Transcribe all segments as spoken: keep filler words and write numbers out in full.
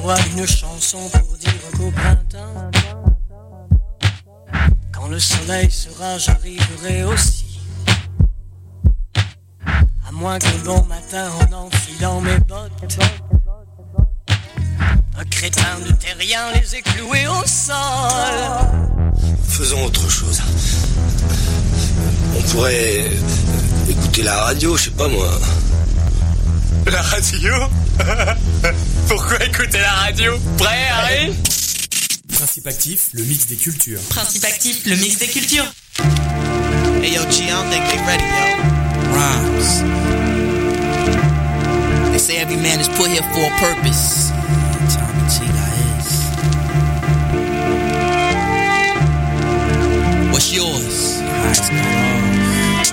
voix une chanson pour dire qu'au printemps, quand le soleil sera, j'arriverai aussi. À moins que bon matin, en enfilant mes bottes, un crétin de terrien les ait cloués au sol. Faisons autre chose. On pourrait écouter la radio, je sais pas moi. La radio? Pourquoi écouter la radio? Prêt, Harry? Principe actif, le mix des cultures. Principe actif, le mix des cultures. Hey yo, G, I don't think they ready, yo. Rhymes. They say every man is put here for a purpose. Tommy G, is. What's yours? Highest not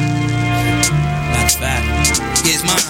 That's fact. Here's mine.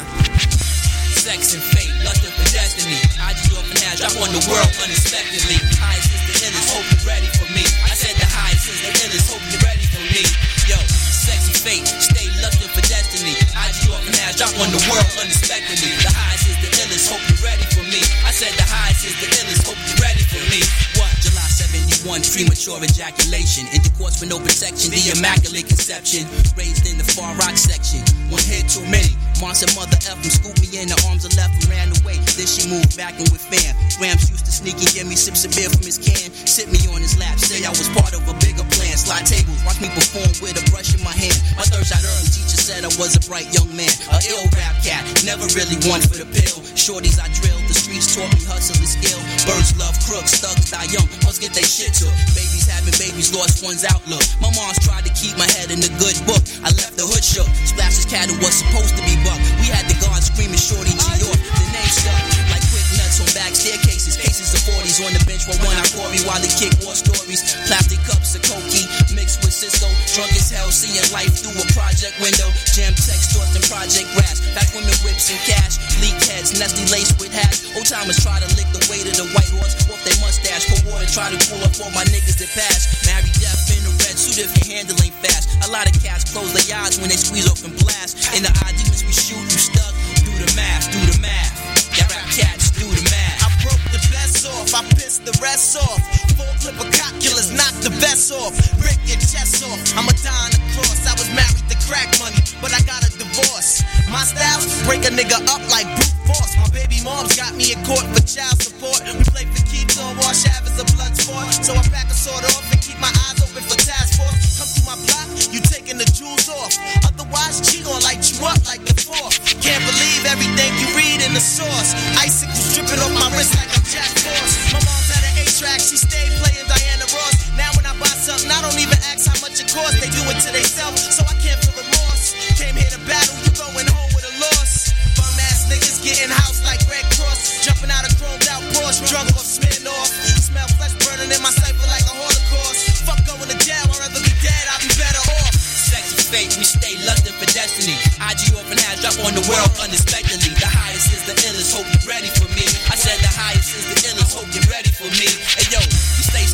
Sex and fate, lust for destiny. I just off and has drop on the world unexpectedly. Highest is the illest, hope you're ready for me. I said the highest is the illest, hope you're ready for me. Yo, sex and fate, stay lusting for destiny. I just off and has drop on the world unexpectedly. The highest is the illest, hope you're ready for me. I said the highest is the illest, hope you're ready for me. What? July seventy-one, premature ejaculation. Intercourse with no protection, the immaculate conception. Raised in the far rock section. One hit too many. Monster mother F him, scooped me in the arms and left and ran away. Then she moved back in with fam. Gramps used to sneak and give me sips of beer from his can. Sit me on his lap, say I was part of a bigger plan. Slide tables, watch me perform with a brush in my hand. My third shot early, teacher said I was a bright young man. A ill rap cat, never really one for the pill. Shorties I drilled, the streets taught me hustle and skill. Birds love crooks, thugs die young, hugs get they shit took. Babies having babies, lost one's outlook. My mom's tried to keep my head in the good book. I left the hood shook, Splash's cattle was supposed to be buck. We had the guards screaming shorty G York, the name stuck like quick nuts on back staircases. Cases of forties on the bench for one I Corey while they kick war stories. Plastic cups of Cokie mixed with Cisco. Drunk as hell, seeing life through a project window. Jam text stores and project grass. Back women whips and cash. Leak heads, nesty laced with hats. Old timers try to lick the weight of the white horse off their mustache. For water, try to pull up all my niggas that pass. Married deaf in a red suit if your handle ain't fast. A lot of cats close their eyes when they squeeze off and blast. In the eye demons we shoot, you stuck. Do the math, do the math. Y'all rap cats, do the math. I broke the best off, I pissed the rest off. Full clip of cop killers, knock the vest off. Break your chest off, I'm a die on the cross. I was married to crack money, but I got a divorce. My styles break a nigga up like brute force. My baby mom's got me in court for child support. We play for keeps on wash half as a blood sport. So I pack a sword off and keep my eyes open for task force. Come to my block, you taking the jewels off. Otherwise, she gon' light you up like the fourth. Can't believe everything you read in the source. Icicles dripping off my wrist like I'm Jack Frost. My mom's had an eight-track, she stayed playing Diana Ross. Now when I buy something, I don't even ask how much it costs. They do it to themselves, so I can't feel remorse. Came here to battle, you going home with a loss. Bum-ass niggas getting house like Red Cross. Jumping out of chromed out Porsche, drunk off Smirnoff. Smell flesh burning in my cypher like a Holocaust. Fuck going to jail, I'd rather be dead, I'll be better off. Sex and fate, we stay lusting for destiny. I G off and has drop on the world unexpectedly. The highest is the illest, hope you're ready for me. I said the highest is the illest, hope you're ready for me. Hey yo, we stay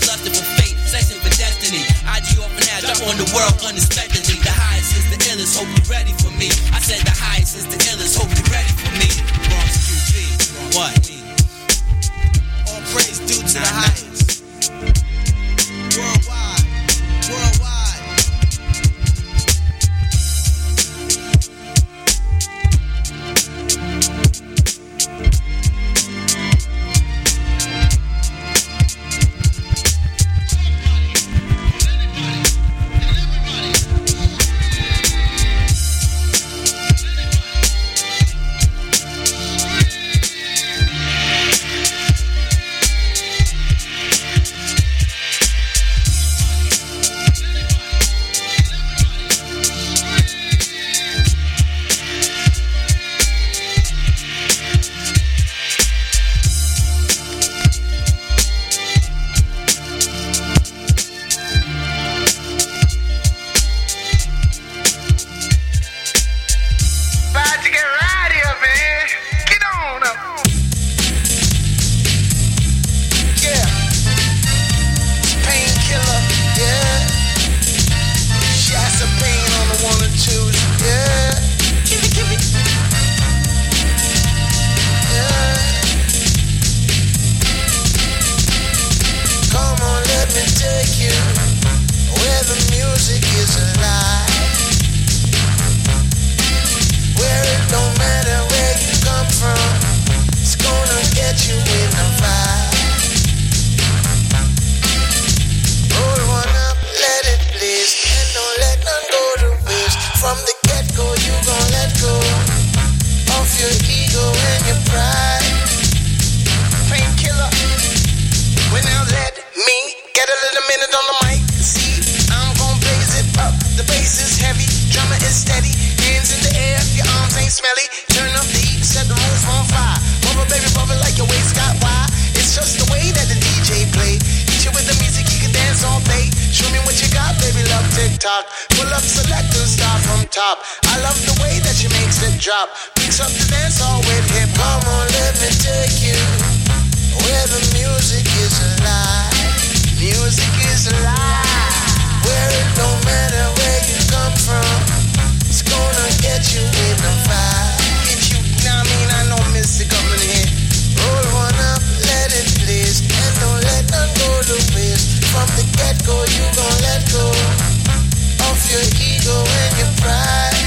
talk. Pull up, select and start from top. I love the way that she makes it drop. Mix up the dance all with hip. Come on, let me take you where the music is alive. Music is alive. Where it don't matter where you come from, it's gonna get you in the vibe. Get you, now I mean I know Missy coming here. Roll one up, let it blaze, and don't let none go to waste. From the get-go, you gon' let go of your ego and your pride.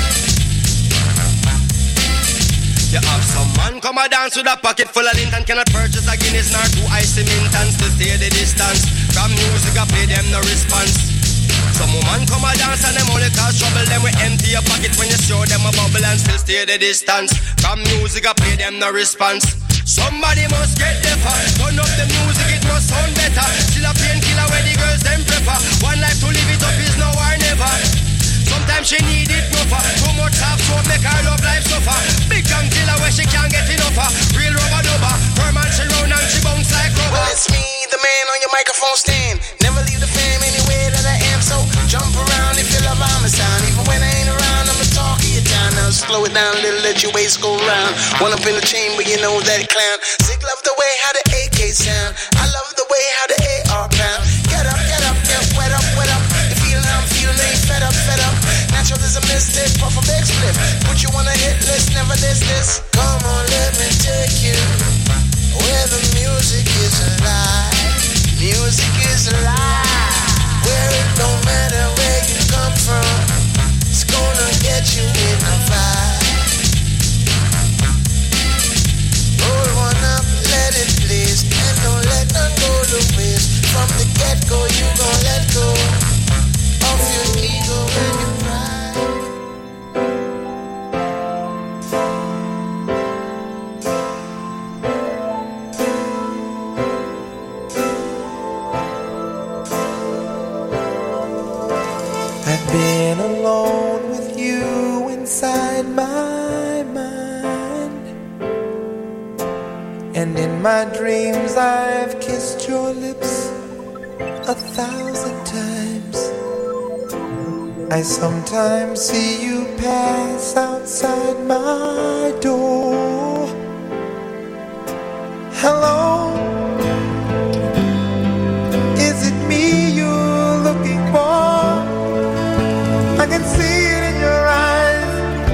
You have some man come a dance with a pocket full of lint and cannot purchase a Guinness nor two ice cement and still stay the distance. From music I play them no response. Some woman come a dance and them only cause trouble. Them we empty your pocket when you show them a bubble and still stay the distance. From music I play them no response. Somebody must get the fun. Turn up the music, it must sound better. Still a painkiller where the girls them prefer. One life to live it up is now or never. Sometimes she need it rougher. Too much half so make her love life suffer. Big gun killer where she can't get enough of. Real rubber dubber. Her man she round and she bounce like rubber. Well, it's me, the man on your microphone stand. Never leave the fam anywhere that I am. So jump around if you love my sound. Even when I ain't around, I'ma talk of your time. Now slow it down a little, let your waist go round. One up in the chamber, you know that clown. Sick love the way how the A K sound. I love the way how the A R pound. Get up, get up, get wet up, wet up. The feeling I'm feeling ain't fed up, fed up. Natural as a mystic, puff a big split. Put you on a hit list, never this, this. Come on, let me take you where the music is alive. Music is alive. Where it don't matter where you come from, it's gonna get you in the vibe. Roll one up, let it blaze, and don't let none go to waste. From the get-go, you gon' let go of your ego and your pride. I've been alone with you inside my mind, and in my dreams I've kissed your lips a thousand times. I sometimes see you pass outside my door. Hello, is it me you're looking for? I can see it in your eyes,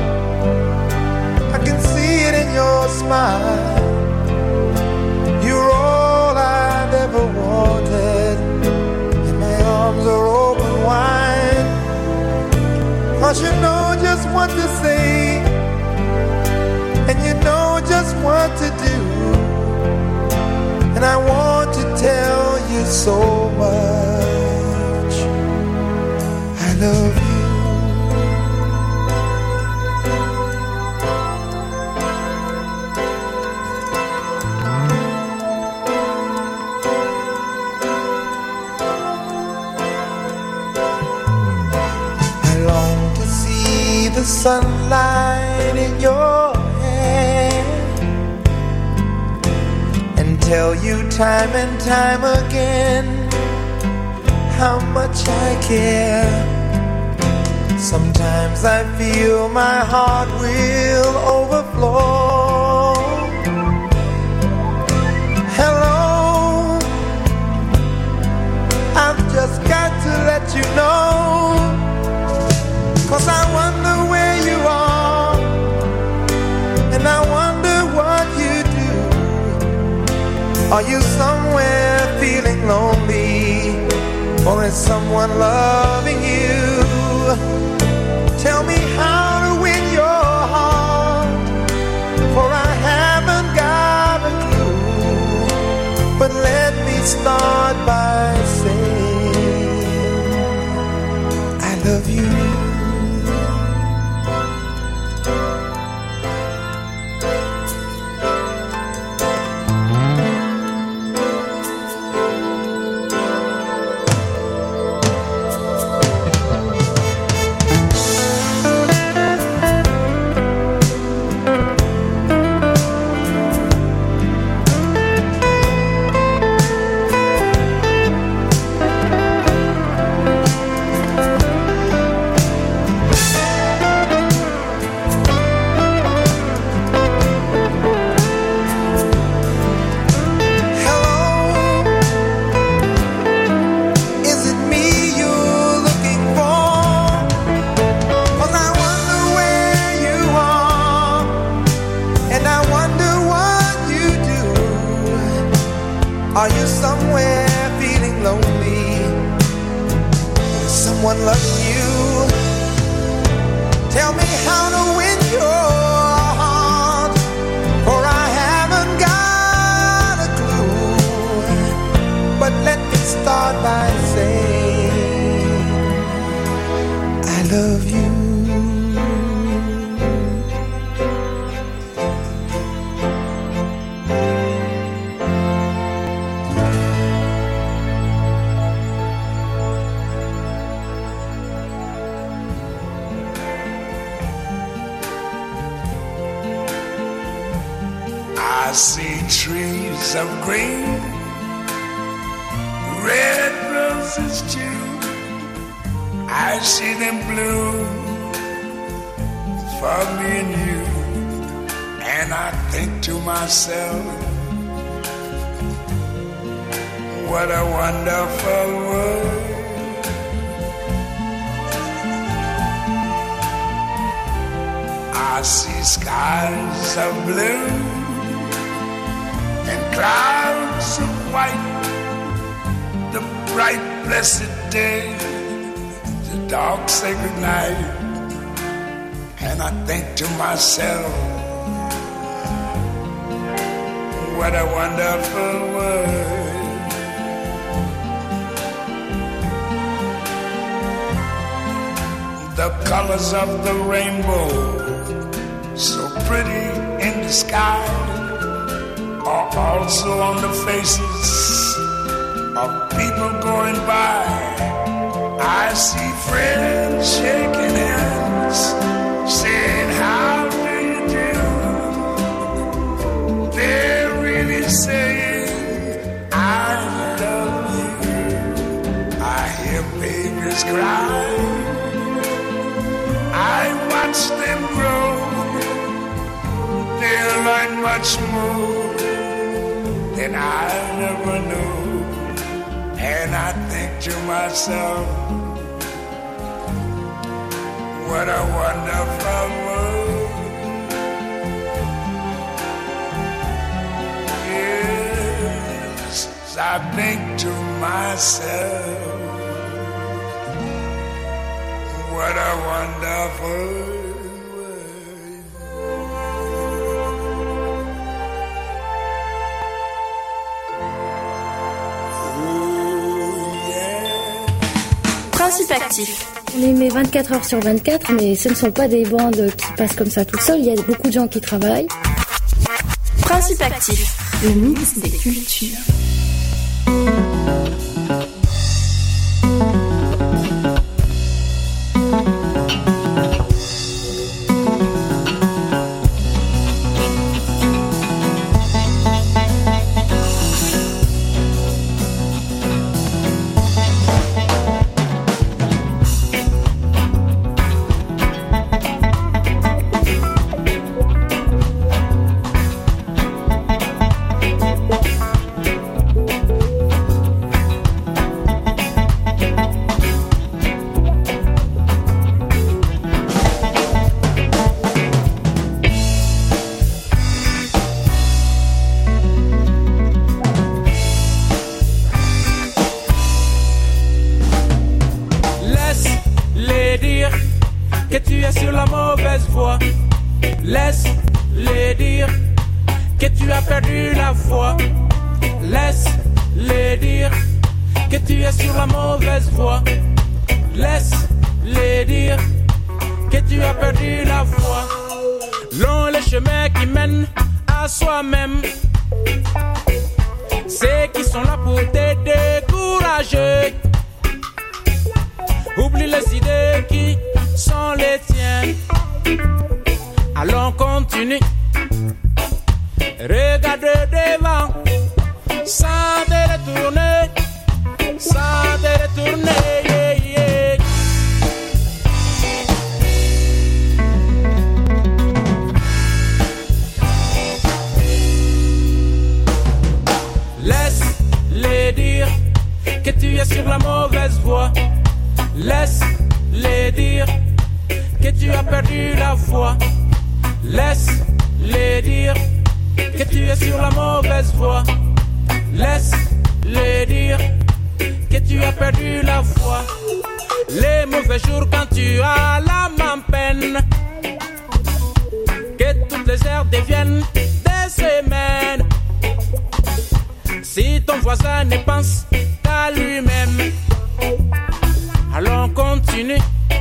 I can see it in your smile. You're all I've ever wanted, and my arms are open wide. Cause you know just what to say, and you know just what to do. And I want to tell you so much I love you. The sunlight in your hair, and tell you time and time again how much I care. Sometimes I feel my heart will overflow. Hello, I've just got to let you know, cause I wonder where you are, and I wonder what you do. Are you somewhere feeling lonely, or is someone loving you? Tell me how to win your heart, for I haven't got a clue. But let me start by saying I love you. Are you somewhere feeling lonely? Is someone loving you? Tell me how to win your heart, for I haven't got a clue. But let me start by saying I love you. I see trees of green, red roses too. I see them bloom for me and you. And I think to myself, what a wonderful world. I see skies of blue and clouds of white, the bright blessed day, the dark sacred night. And I think to myself, what a wonderful world. The colors of the rainbow, so pretty in the sky, are also on the faces of people going by. I see friends shaking hands, saying, how do you do? They're really saying, I love you. I hear babies cry, I watch them grow. They'll learn much more than I never knew. And I think to myself, what a wonderful world. Yes, I think to myself, what a wonderful world. Principe actif. On les met vingt-quatre heures sur vingt-quatre, mais ce ne sont pas des bandes qui passent comme ça tout seul. Il y a beaucoup de gens qui travaillent. Principe actif. Le mix des cultures. Laisse-les dire que tu as perdu la foi. Les mauvais jours quand tu as la main peine. Que toutes les heures deviennent des semaines. Si ton voisin ne pense qu'à lui-même, allons continue.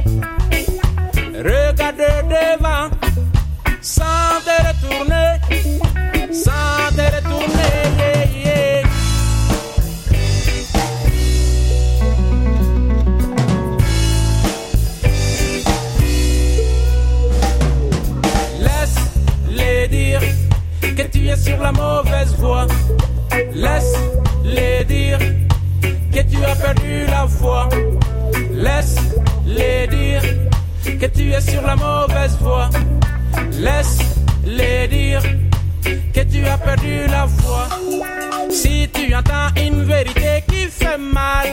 Regarde devant, sans te retourner, sans te retourner. Yeah, yeah. Laisse-les dire que tu es sur la mauvaise voie. Laisse-les dire que tu as perdu la foi. Laisse-les dire que tu es sur la mauvaise voie. Laisse-les dire que tu as perdu la foi. Si tu entends une vérité qui fait mal,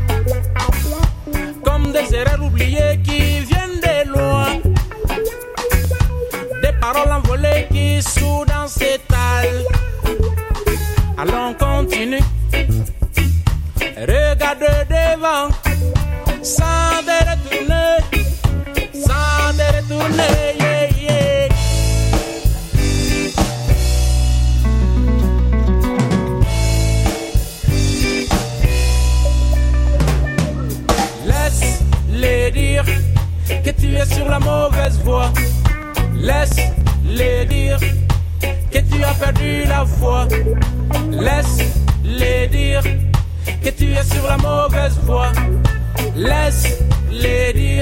comme des erreurs oubliées qui viennent de loin, des paroles envolées qui soudain s'étalent, allons continue. Regarde devant, sans te retourner, sans te retourner, yeah, yeah. Laisse-les dire que tu es sur la mauvaise voie. Laisse-les dire que tu as perdu la foi. Laisse-les dire que tu es sur la mauvaise voie. Laisse-les dire.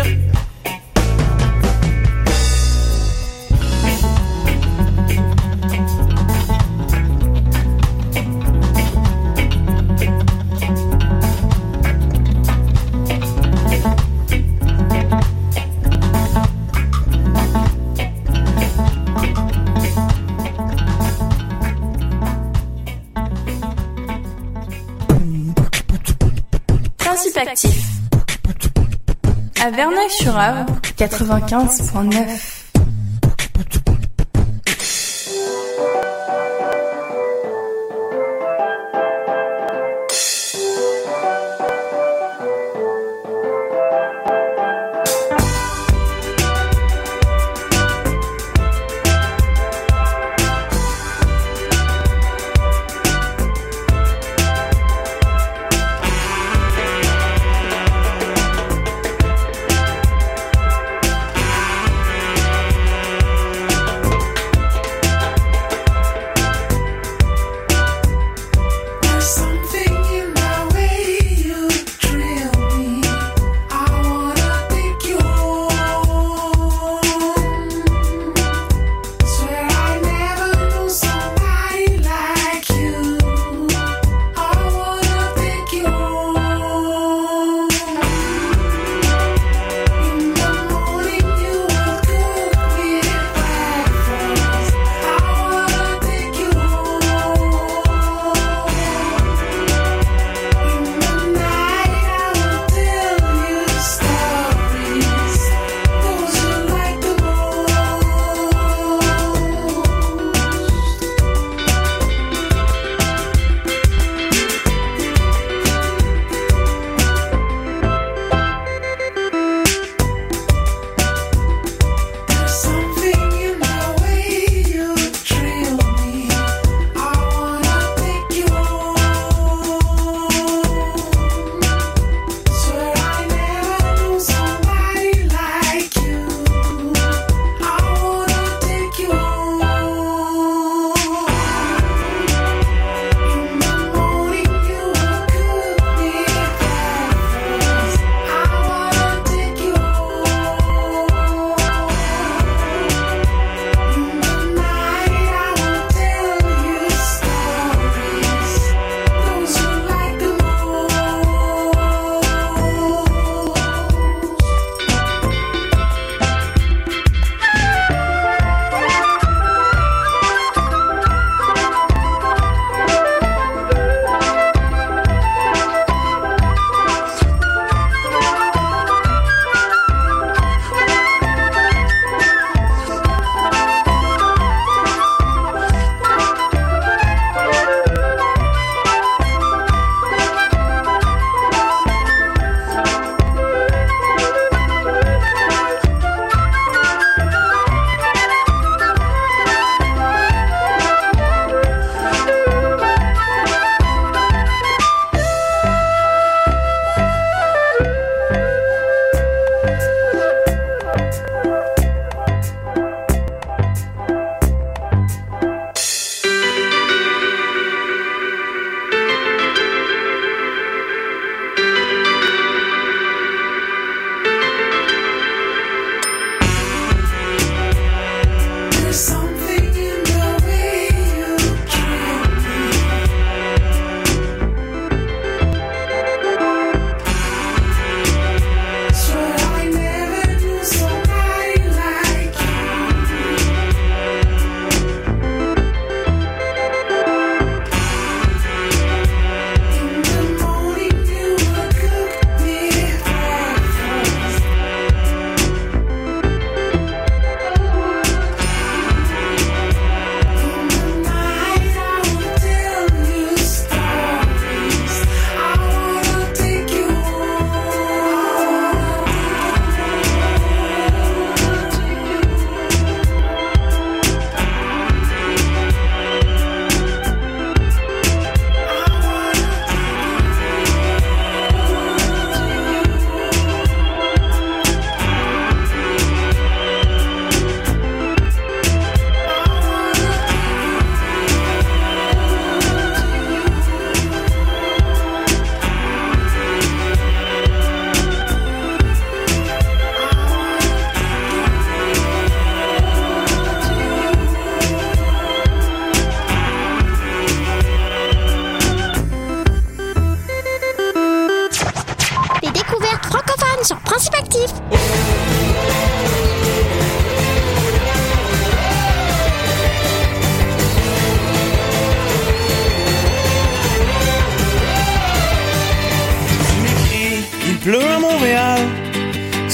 Principe actif. À Verneuil-sur-Avre, quatre-vingt-quinze point neuf.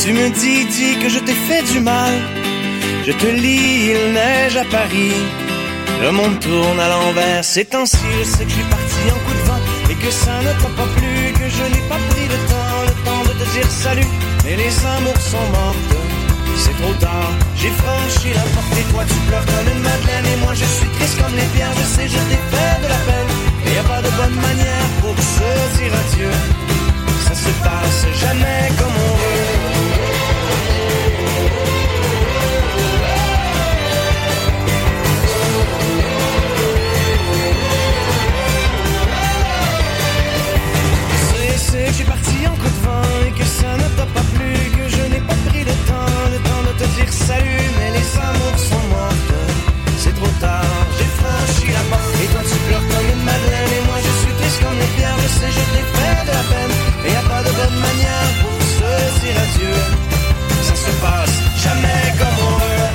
Tu me dis, dis que je t'ai fait du mal. Je te lis, il neige à Paris. Le monde tourne à l'envers, ces temps-ci, je sais que je suis parti en coup de vent et que ça ne t'a pas plu, que je n'ai pas pris le temps, le temps de te dire salut. Mais les amours sont mortes, c'est trop tard, j'ai franchi la porte et toi tu pleures comme une madeleine. Et moi je suis triste comme les pierres, je sais, je t'ai fait de la peine. Et y a pas de bonne manière pour se dire adieu. Ça se passe jamais comme on veut. Je suis parti en coup de vent et que ça ne t'a pas plu, que je n'ai pas pris le temps, le temps de te dire salut. Mais les amours sont mortes, c'est trop tard, j'ai franchi la porte et toi tu pleures comme une madeleine. Et moi je suis triste comme les pierres, je sais, je t'ai fait de la peine. Et y a pas de bonne manière pour se dire adieu. Ça se passe jamais comme on veut.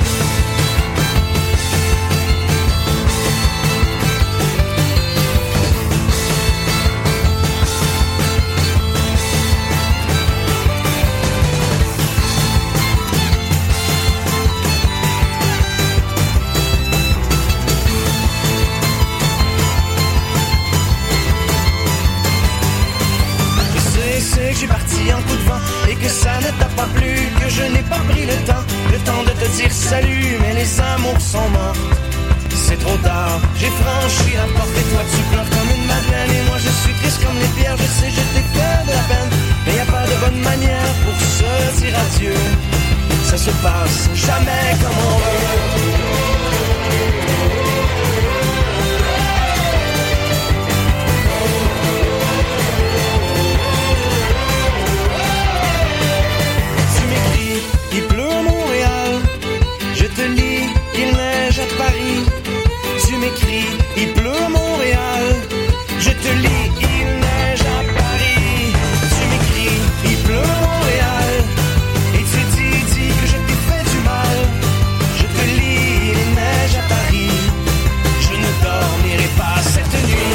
Je suis parti en coup de vent et que ça ne t'a pas plu, que je n'ai pas pris le temps, le temps de te dire salut. Mais les amours sont mortes, c'est trop tard, j'ai franchi la porte et toi tu pleures comme une madeleine. Et moi je suis triste comme les pierres, je sais, je t'ai fait de la peine. Mais y a pas de bonne manière pour se dire adieu. Ça se passe jamais comme on veut. Il pleut à Montréal, je te lis, il neige à Paris. Tu m'écris, il pleut à Montréal, je te lis, il neige à Paris. Tu m'écris, il pleut à Montréal, et tu dis, dis que je t'ai fait du mal. Je te lis, il neige à Paris, je ne dormirai pas cette nuit.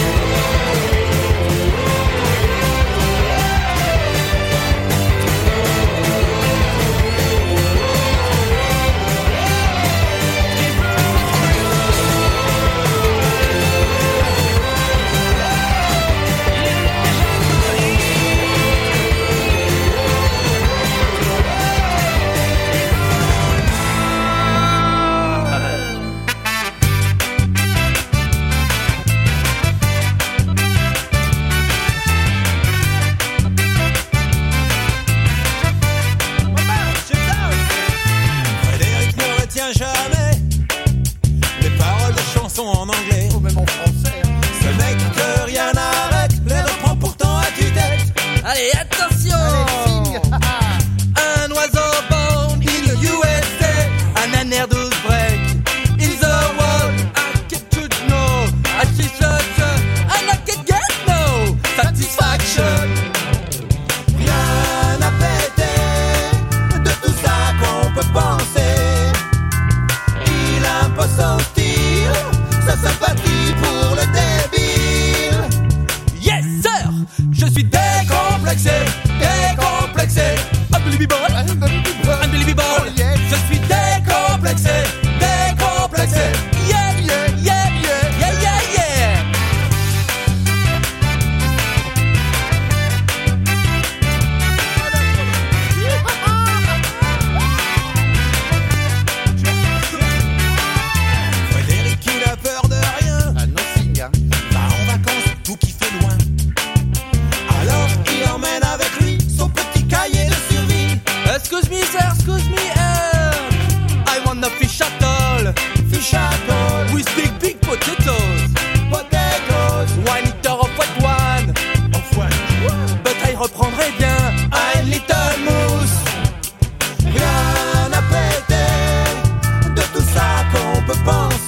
Jamais les paroles de chansons en anglais ou même en français. Ce mec que rien n'arrête les reprend pourtant à tue-tête. Allez, attention. Allez, un oiseau born in the U S A, an air douce break in the world. I get to know, I see such and I can get no satisfaction. Rien à péter de tout ça qu'on peut penser. Son style, sa sympathie pour le débile. Yes sir, je suis décomplexé, décomplexé. Unbelievable, unbelievable. Je suis décomplexé, décomplexé. Yeah, yeah, yeah, yeah, yeah, yeah, yeah. Peur de rien, ah non, signe, hein. Va en vacances, tout qui fait loin. Alors il emmène avec lui son petit cahier de survie. Excuse me sir, excuse me, uh, I want a fish atoll. Fish atoll with big big